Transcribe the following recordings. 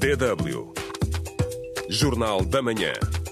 DW Jornal da Manhã.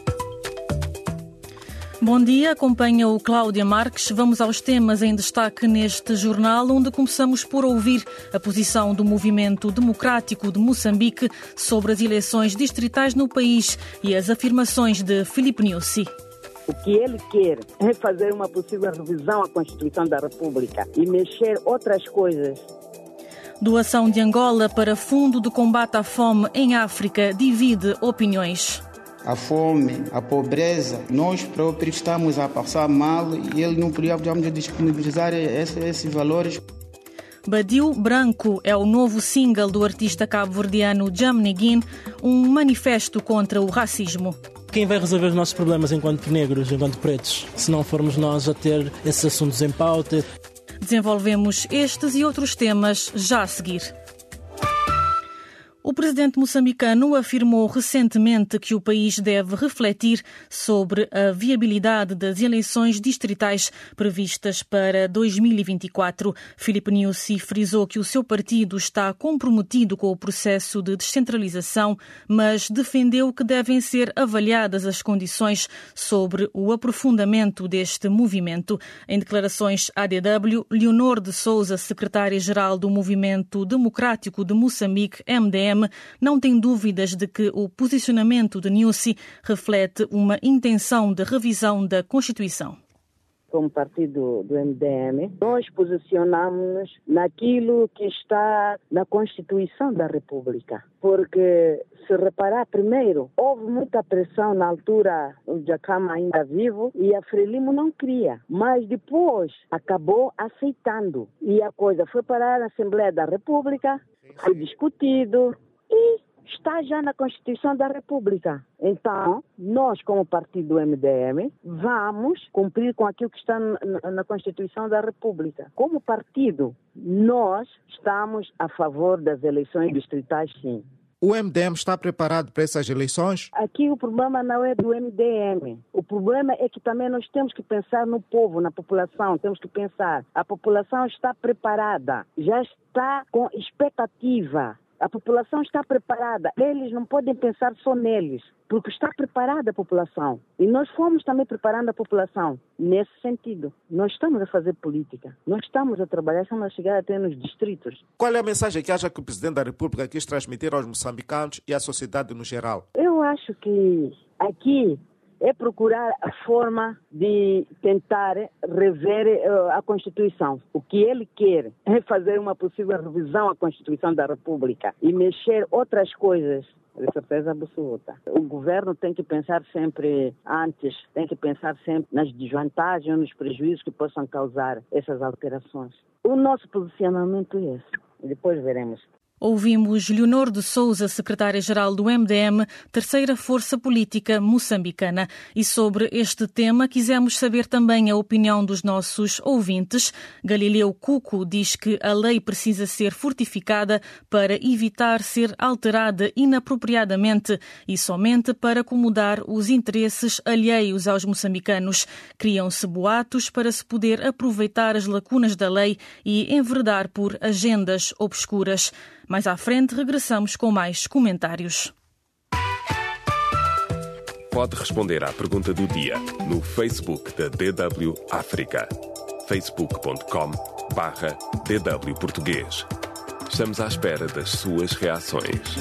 Bom dia, acompanha o Cláudia Marques. Vamos aos temas em destaque neste jornal, onde começamos por ouvir a posição do Movimento Democrático de Moçambique sobre as eleições distritais no país e as afirmações de Filipe Nyusi. O que ele quer é fazer uma possível revisão à Constituição da República e mexer outras coisas. Doação de Angola para Fundo de Combate à Fome em África divide opiniões. A fome, a pobreza, nós próprios estamos a passar mal e ele não podíamos disponibilizar esses valores. Badiou Branco é o novo single do artista cabo-verdiano Jam Neguin, um manifesto contra o racismo. Quem vai resolver os nossos problemas enquanto negros, enquanto pretos, se não formos nós a ter esses assuntos em pauta? Desenvolvemos estes e outros temas já a seguir. O presidente moçambicano afirmou recentemente que o país deve refletir sobre a viabilidade das eleições distritais previstas para 2024. Filipe Nyusi frisou que o seu partido está comprometido com o processo de descentralização, mas defendeu que devem ser avaliadas as condições sobre o aprofundamento deste movimento. Em declarações à DW, Leonor de Souza, secretária-geral do Movimento Democrático de Moçambique, MDM, não tem dúvidas de que o posicionamento de Nyusi reflete uma intenção de revisão da Constituição. Como partido do MDM, nós posicionamos-nos naquilo que está na Constituição da República. Porque, se reparar, primeiro, houve muita pressão na altura, o Jacama ainda vivo, e a Frelimo não queria. Mas depois acabou aceitando. E a coisa foi parar na Assembleia da República, foi discutido e está já na Constituição da República. Então, nós, como partido do MDM, vamos cumprir com aquilo que está na Constituição da República. Como partido, nós estamos a favor das eleições distritais, sim. O MDM está preparado para essas eleições? Aqui o problema não é do MDM. O problema é que também nós temos que pensar no povo, na população. Temos que pensar. A população está preparada, já está com expectativa. A população está preparada. Eles não podem pensar só neles, porque está preparada a população. E nós fomos também preparando a população nesse sentido. Nós estamos a fazer política. Nós estamos a trabalhar, estamos a chegar até nos distritos. Qual é a mensagem que acha que o Presidente da República quis transmitir aos moçambicanos e à sociedade no geral? Eu acho que aqui é procurar a forma de tentar rever a Constituição. O que ele quer é fazer uma possível revisão à Constituição da República e mexer outras coisas, de certeza absoluta. O governo tem que pensar sempre antes, tem que pensar sempre nas desvantagens, nos prejuízos que possam causar essas alterações. O nosso posicionamento é esse. Depois veremos. Ouvimos Leonor de Souza, secretária-geral do MDM, terceira força política moçambicana. E sobre este tema quisemos saber também a opinião dos nossos ouvintes. Galileu Cuco diz que a lei precisa ser fortificada para evitar ser alterada inapropriadamente e somente para acomodar os interesses alheios aos moçambicanos. Criam-se boatos para se poder aproveitar as lacunas da lei e enveredar por agendas obscuras. Mais à frente, regressamos com mais comentários. Pode responder à pergunta do dia no Facebook da DW África. facebook.com/DW Português. Estamos à espera das suas reações.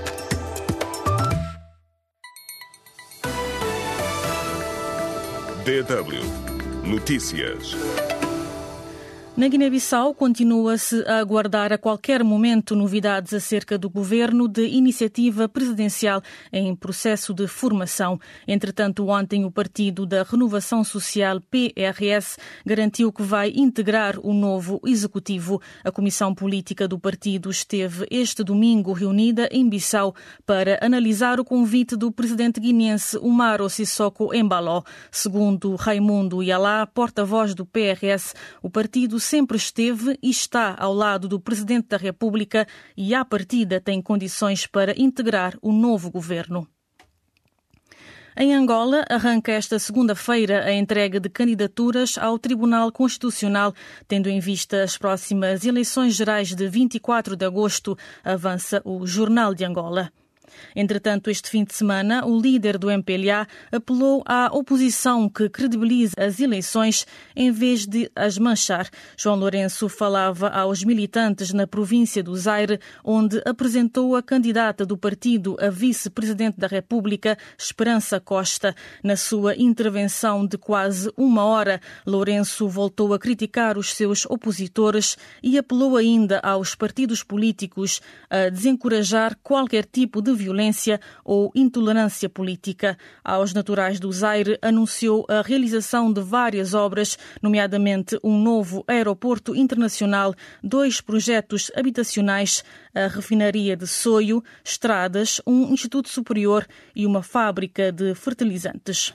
DW Notícias. Na Guiné-Bissau, continua-se a aguardar a qualquer momento novidades acerca do governo de iniciativa presidencial em processo de formação. Entretanto, ontem o Partido da Renovação Social, PRS, garantiu que vai integrar o novo executivo. A Comissão Política do partido esteve este domingo reunida em Bissau para analisar o convite do presidente guineense Umaro Sissoko Embalo. Segundo Raimundo Yalá, porta-voz do PRS, o partido sempre esteve e está ao lado do Presidente da República e, à partida, tem condições para integrar o novo governo. Em Angola, arranca esta segunda-feira a entrega de candidaturas ao Tribunal Constitucional, tendo em vista as próximas eleições gerais de 24 de agosto, avança o Jornal de Angola. Entretanto, este fim de semana, o líder do MPLA apelou à oposição que credibilize as eleições em vez de as manchar. João Lourenço falava aos militantes na província do Zaire, onde apresentou a candidata do partido a vice-presidente da República, Esperança Costa. Na sua intervenção de quase 1 hora, Lourenço voltou a criticar os seus opositores e apelou ainda aos partidos políticos a desencorajar qualquer tipo de violência ou intolerância política. Aos naturais do Zaire, anunciou a realização de várias obras, nomeadamente um novo aeroporto internacional, 2 projetos habitacionais, a refinaria de Soio, estradas, um instituto superior e uma fábrica de fertilizantes.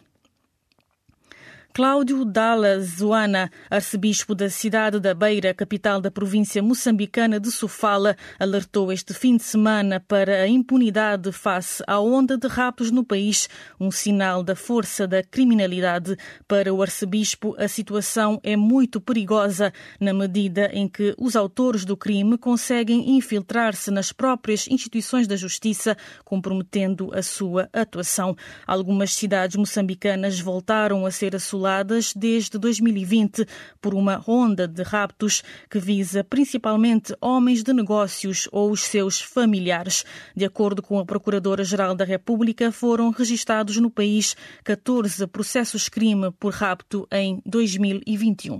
Cláudio Dalla Zoana, arcebispo da cidade da Beira, capital da província moçambicana de Sofala, alertou este fim de semana para a impunidade face à onda de raptos no país, um sinal da força da criminalidade. Para o arcebispo, a situação é muito perigosa na medida em que os autores do crime conseguem infiltrar-se nas próprias instituições da justiça, comprometendo a sua atuação. Algumas cidades moçambicanas voltaram a ser assoladas desde 2020 por uma onda de raptos que visa principalmente homens de negócios ou os seus familiares. De acordo com a Procuradora-Geral da República, foram registados no país 14 processos-crime por rapto em 2021.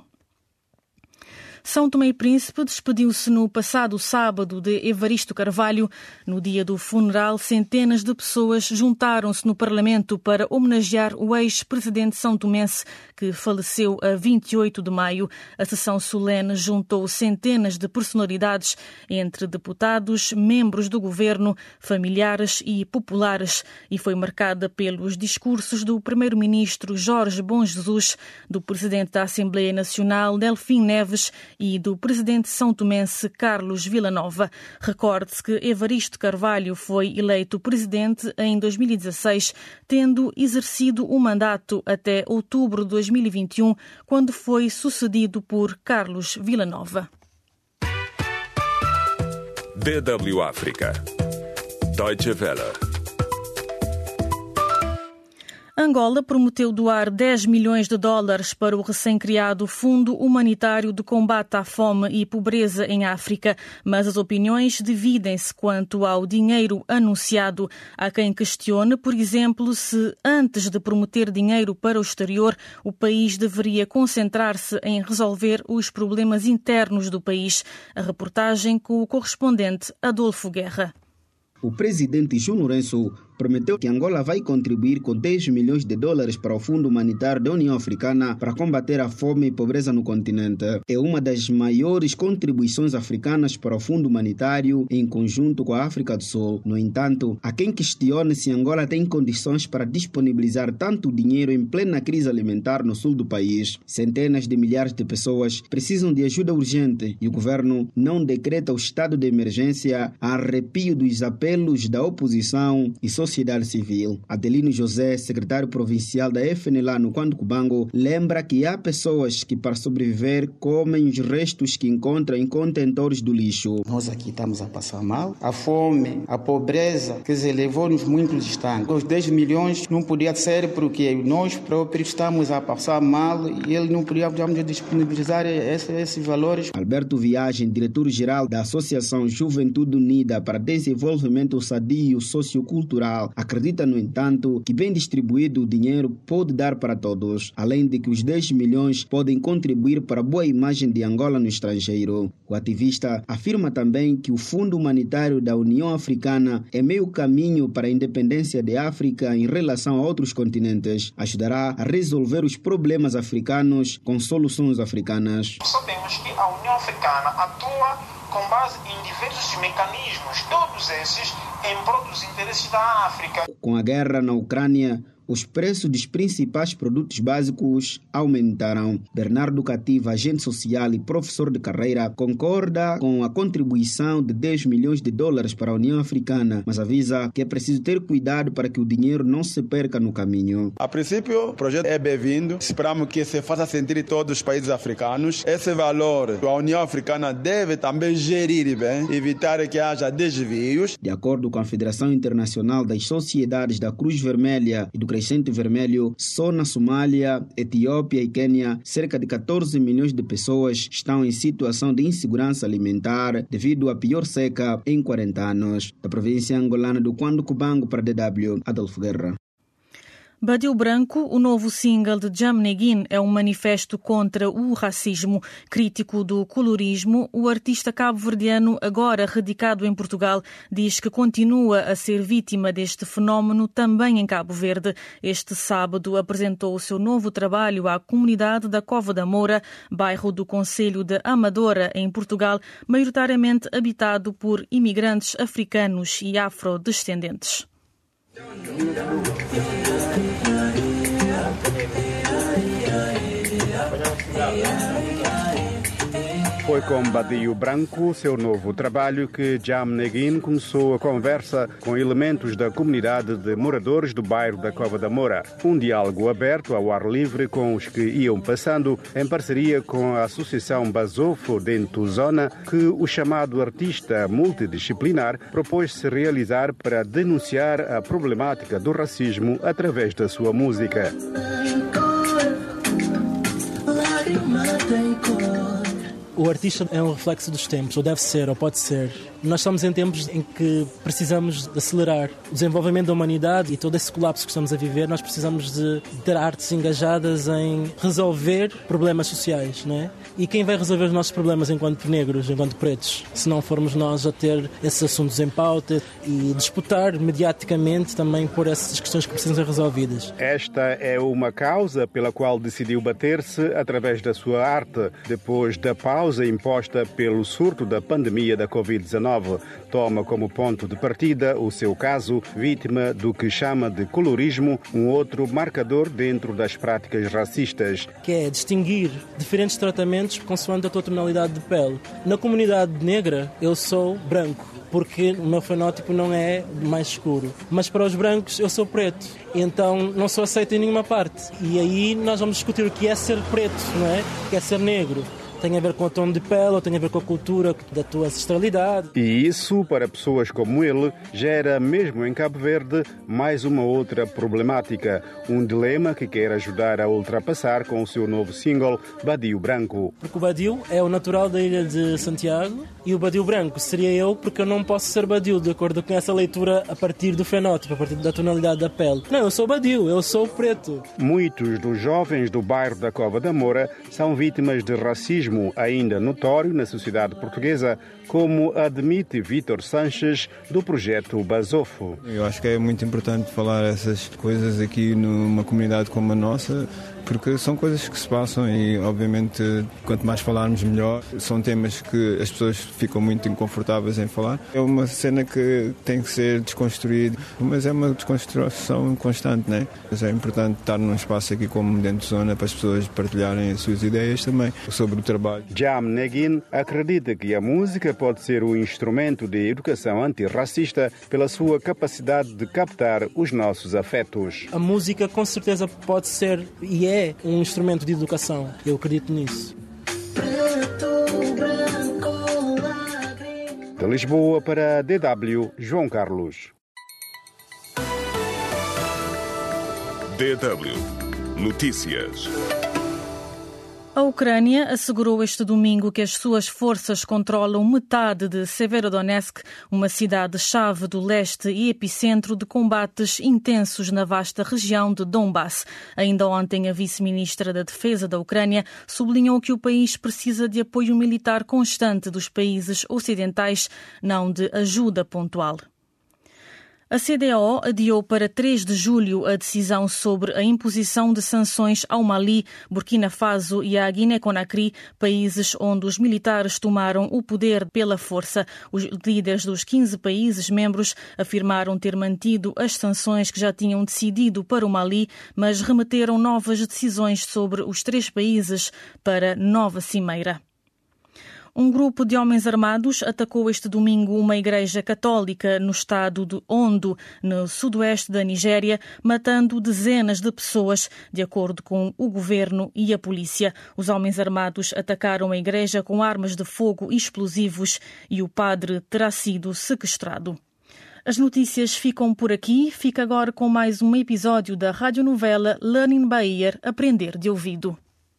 São Tomé e Príncipe despediu-se no passado sábado de Evaristo Carvalho. No dia do funeral, centenas de pessoas juntaram-se no Parlamento para homenagear o ex-presidente são-tomense que faleceu a 28 de maio. A sessão solene juntou centenas de personalidades, entre deputados, membros do governo, familiares e populares, e foi marcada pelos discursos do primeiro-ministro Jorge Bom Jesus, do presidente da Assembleia Nacional, Delfim Neves, e do presidente são-tomense Carlos Villanova. Recorde-se que Evaristo Carvalho foi eleito presidente em 2016, tendo exercido o mandato até outubro de 2021, quando foi sucedido por Carlos Villanova. DW África. Deutsche Welle. Angola prometeu doar 10 milhões de dólares para o recém-criado Fundo Humanitário de Combate à Fome e Pobreza em África, mas as opiniões dividem-se quanto ao dinheiro anunciado. Há quem questione, por exemplo, se antes de prometer dinheiro para o exterior, o país deveria concentrar-se em resolver os problemas internos do país. A reportagem com o correspondente Adolfo Guerra. O presidente João Lourenço prometeu que Angola vai contribuir com 10 milhões de dólares para o Fundo Humanitário da União Africana para combater a fome e pobreza no continente. É uma das maiores contribuições africanas para o Fundo Humanitário em conjunto com a África do Sul. No entanto, há quem questione se Angola tem condições para disponibilizar tanto dinheiro em plena crise alimentar no sul do país. Centenas de milhares de pessoas precisam de ajuda urgente e o governo não decreta o estado de emergência a arrepio dos apelos da oposição e sociedade civil. Adelino José, secretário provincial da FNLA no Quanto Cubango, lembra que há pessoas que, para sobreviver, comem os restos que encontram em contentores do lixo. Nós aqui estamos a passar mal. A fome, a pobreza, quer dizer, levou-nos muito distante. Os 10 milhões não podia ser porque nós próprios estamos a passar mal e ele não podia disponibilizar esses valores. Alberto Viagem, diretor-geral da Associação Juventude Unida para Desenvolvimento Sadio Sociocultural, acredita, no entanto, que bem distribuído o dinheiro pode dar para todos, além de que os 10 milhões podem contribuir para a boa imagem de Angola no estrangeiro. O ativista afirma também que o Fundo Humanitário da União Africana é meio caminho para a independência de África em relação a outros continentes. Ajudará a resolver os problemas africanos com soluções africanas. Sabemos que a União Africana atua com base em diversos mecanismos, todos esses em prol dos interesses da África. Com a guerra na Ucrânia, os preços dos principais produtos básicos aumentaram. Bernardo Cativa, agente social e professor de carreira, concorda com a contribuição de 10 milhões de dólares para a União Africana, mas avisa que é preciso ter cuidado para que o dinheiro não se perca no caminho. A princípio, o projeto é bem-vindo. Esperamos que se faça sentir todos os países africanos. Esse valor a União Africana deve também gerir bem, evitar que haja desvios. De acordo com a Federação Internacional das Sociedades da Cruz Vermelha e do Crescente Vermelho, só na Somália, Etiópia e Quênia, cerca de 14 milhões de pessoas estão em situação de insegurança alimentar devido à pior seca em 40 anos. Da província angolana do Cuando Cubango para DW, Adolfo Guerra. Badiou Branco, o novo single de Jam Neguin, é um manifesto contra o racismo. Crítico do colorismo, o artista cabo-verdiano, agora radicado em Portugal, diz que continua a ser vítima deste fenómeno também em Cabo Verde. Este sábado apresentou o seu novo trabalho à comunidade da Cova da Moura, bairro do concelho de Amadora, em Portugal, maioritariamente habitado por imigrantes africanos e afrodescendentes. Foi com Badiou Branco, seu novo trabalho, que Jam Neguin começou a conversa com elementos da comunidade de moradores do bairro da Cova da Moura. Um diálogo aberto ao ar livre com os que iam passando, em parceria com a Associação Basofo de Ntuzona, que o chamado artista multidisciplinar propôs-se realizar para denunciar a problemática do racismo através da sua música. O artista é um reflexo dos tempos, ou deve ser, ou pode ser. Nós estamos em tempos em que precisamos de acelerar o desenvolvimento da humanidade e todo esse colapso que estamos a viver. Nós precisamos de ter artes engajadas em resolver problemas sociais, não é? E quem vai resolver os nossos problemas enquanto negros, enquanto pretos, se não formos nós a ter esses assuntos em pauta e disputar mediaticamente também por essas questões que precisam ser resolvidas? Esta é uma causa pela qual decidiu bater-se através da sua arte, depois da pausa imposta pelo surto da pandemia da Covid-19. Toma como ponto de partida o seu caso, vítima do que chama de colorismo, um outro marcador dentro das práticas racistas. Que é distinguir diferentes tratamentos consoante a tua tonalidade de pele. Na comunidade negra, eu sou branco, porque o meu fenótipo não é mais escuro. Mas para os brancos, eu sou preto. Então, não sou aceito em nenhuma parte. E aí nós vamos discutir o que é ser preto, não é? O que é ser negro. Tem a ver com o tom de pele, ou tem a ver com a cultura da tua ancestralidade. E isso, para pessoas como ele, gera, mesmo em Cabo Verde, mais uma outra problemática. Um dilema que quer ajudar a ultrapassar com o seu novo single, Badiou Branco. Porque o Badiou é o natural da ilha de Santiago e o Badiou Branco seria eu, porque eu não posso ser Badiou, de acordo com essa leitura a partir do fenótipo, a partir da tonalidade da pele. Não, eu sou Badiou, eu sou preto. Muitos dos jovens do bairro da Cova da Moura são vítimas de racismo ainda notório na sociedade portuguesa, como admite Vítor Sanches, do projeto Basofo. Eu acho que é muito importante falar essas coisas aqui numa comunidade como a nossa, porque são coisas que se passam e, obviamente, quanto mais falarmos, melhor. São temas que as pessoas ficam muito inconfortáveis em falar. É uma cena que tem que ser desconstruída, mas é uma desconstrução constante, né? Mas é importante estar num espaço aqui como dentro de zona para as pessoas partilharem as suas ideias também sobre o trabalho. Jam Neguin acredita que a música pode ser um instrumento de educação antirracista pela sua capacidade de captar os nossos afetos. A música, com certeza, pode ser e é um instrumento de educação. Eu acredito nisso. De Lisboa para a DW, João Carlos. DW Notícias. A Ucrânia assegurou este domingo que as suas forças controlam metade de Severodonetsk, uma cidade-chave do leste e epicentro de combates intensos na vasta região de Donbass. Ainda ontem, a vice-ministra da Defesa da Ucrânia sublinhou que o país precisa de apoio militar constante dos países ocidentais, não de ajuda pontual. A CEDEAO adiou para 3 de julho a decisão sobre a imposição de sanções ao Mali, Burkina Faso e à Guiné-Conakry, países onde os militares tomaram o poder pela força. Os líderes dos 15 países membros afirmaram ter mantido as sanções que já tinham decidido para o Mali, mas remeteram novas decisões sobre os 3 países para nova cimeira. Um grupo de homens armados atacou este domingo uma igreja católica no estado de Ondo, no sudoeste da Nigéria, matando dezenas de pessoas, de acordo com o governo e a polícia. Os homens armados atacaram a igreja com armas de fogo e explosivos e o padre terá sido sequestrado. As notícias ficam por aqui. Fica agora com mais um episódio da radionovela Learning by Ear, Aprender de Ouvido.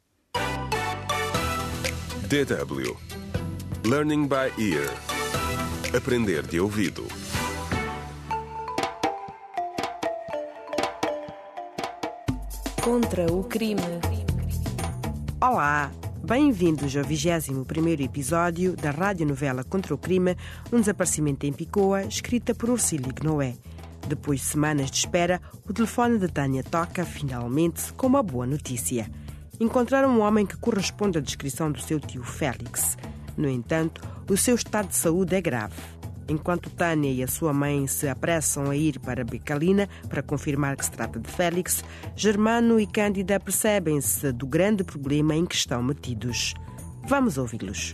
DW Learning by Ear. Aprender de ouvido. Contra o crime. Olá, bem-vindos ao 21º episódio da radionovela Contra o Crime, um desaparecimento em Picoa, escrita por Ursílio Gnoé. Depois de semanas de espera, o telefone de Tânia toca, finalmente, com uma boa notícia. Encontraram um homem que corresponde à descrição do seu tio Félix. No entanto, o seu estado de saúde é grave. Enquanto Tânia e a sua mãe se apressam a ir para Becalina para confirmar que se trata de Félix, Germano e Cândida percebem-se do grande problema em que estão metidos. Vamos ouvi-los.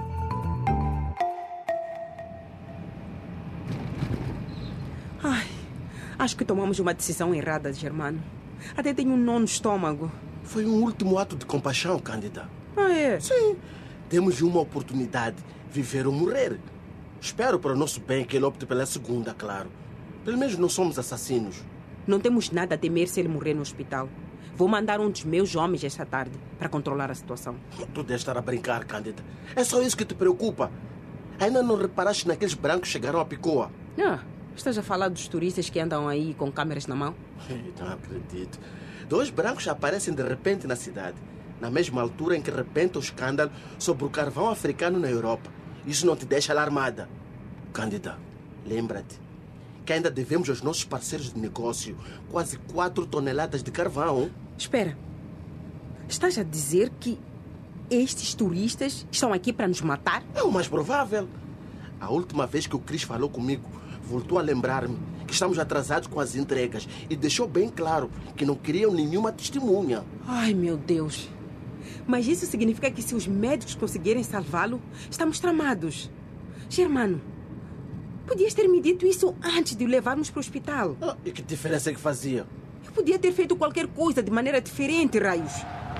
Acho que tomamos uma decisão errada, Germano. Até tenho um nó no estômago. Foi um último ato de compaixão, Cândida. Ah, é? Sim. Temos uma oportunidade, viver ou morrer. Espero para o nosso bem que ele opte pela segunda, claro. Pelo menos não somos assassinos. Não temos nada a temer se ele morrer no hospital. Vou mandar um dos meus homens esta tarde para controlar a situação. Tu deves estar a brincar, Cândida. É só isso que te preocupa. Ainda não reparaste naqueles brancos que chegaram a Picoa? Estás a falar dos turistas que andam aí com câmeras na mão? Não acredito. 2 brancos aparecem de repente na cidade, na mesma altura em que rebenta o escândalo sobre o carvão africano na Europa. Isso não te deixa alarmada. Cândida, lembra-te que ainda devemos aos nossos parceiros de negócio quase 4 toneladas de carvão. Espera. Estás a dizer que estes turistas estão aqui para nos matar? É o mais provável. A última vez que o Cris falou comigo, voltou a lembrar-me que estamos atrasados com as entregas e deixou bem claro que não queriam nenhuma testemunha. Ai, meu Deus. Mas isso significa que se os médicos conseguirem salvá-lo, estamos tramados. Germano, podias ter me dito isso antes de o levarmos para o hospital. E que diferença é que fazia? Eu podia ter feito qualquer coisa de maneira diferente, raios.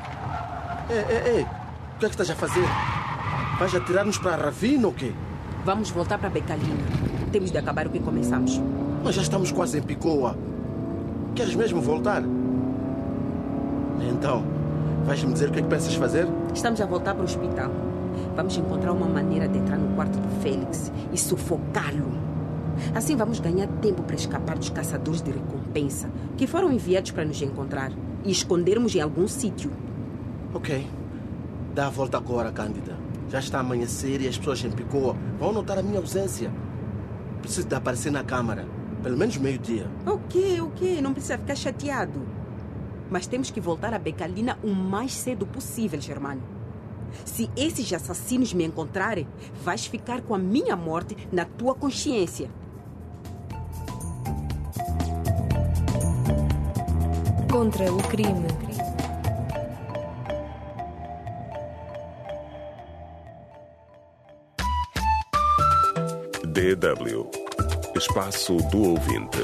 Ei, o que é que estás a fazer? Vais atirar-nos para a ravina ou quê? Vamos voltar para Becalina. Temos de acabar o que começamos. Mas já estamos quase em Picoa. Queres mesmo voltar? Então, vais-me dizer o que é que pensas fazer? Estamos a voltar para o hospital. Vamos encontrar uma maneira de entrar no quarto de Félix e sufocá-lo. Assim vamos ganhar tempo para escapar dos caçadores de recompensa que foram enviados para nos encontrar e escondermos em algum sítio. Ok. Dá a volta agora, Cândida. Já está a amanhecer e as pessoas em Picoa vão notar a minha ausência. Preciso de aparecer na câmara. Pelo menos meio-dia. Ok. Não precisa ficar chateado. Mas temos que voltar a Becalina o mais cedo possível, Germano. Se esses assassinos me encontrarem, vais ficar com a minha morte na tua consciência. Contra o crime. DW Espaço do Ouvinte.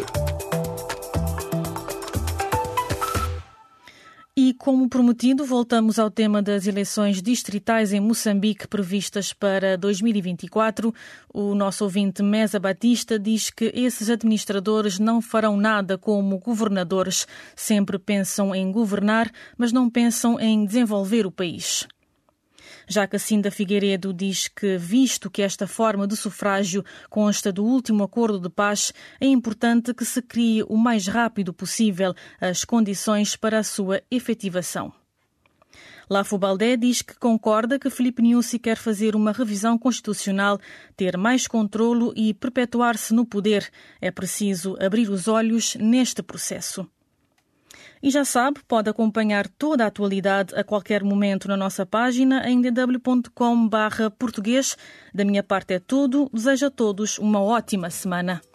E, como prometido, voltamos ao tema das eleições distritais em Moçambique previstas para 2024. O nosso ouvinte Mesa Batista diz que esses administradores não farão nada como governadores. Sempre pensam em governar, mas não pensam em desenvolver o país. Já Cacinda Figueiredo diz que, visto que esta forma de sufrágio consta do último acordo de paz, é importante que se crie o mais rápido possível as condições para a sua efetivação. Lafo Baldé diz que concorda que Filipe Nyusi quer fazer uma revisão constitucional, ter mais controlo e perpetuar-se no poder. É preciso abrir os olhos neste processo. E já sabe, pode acompanhar toda a atualidade a qualquer momento na nossa página em dw.com/português. Da minha parte é tudo. Desejo a todos uma ótima semana.